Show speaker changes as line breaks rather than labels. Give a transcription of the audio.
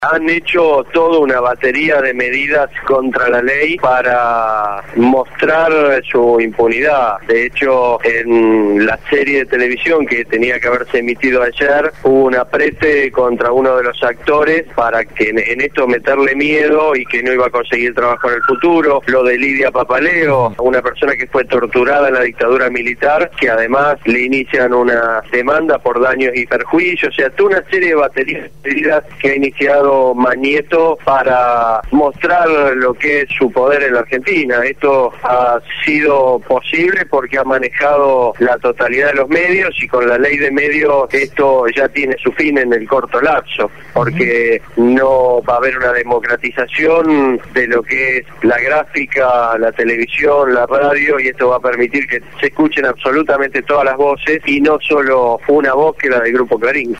Han hecho toda una batería de medidas contra la ley para mostrar su impunidad. De hecho, en la serie de televisión que tenía que haberse emitido ayer, hubo un aprete contra uno de los actores para que en esto meterle miedo y que no iba a conseguir trabajo en el futuro. Lo de Lidia Papaleo, una persona que fue torturada en la dictadura militar, que además le inician una demanda por daños y perjuicios. O sea, toda una serie de baterías de medidas que ha iniciado Manieto para mostrar lo que es su poder en la Argentina. Esto ha sido posible porque ha manejado la totalidad de los medios, y con la ley de medios esto ya tiene su fin en el corto lapso, porque no va a haber una democratización de lo que es la gráfica, la televisión, la radio, y esto va a permitir que se escuchen absolutamente todas las voces y no solo una voz, que la del Grupo Clarín.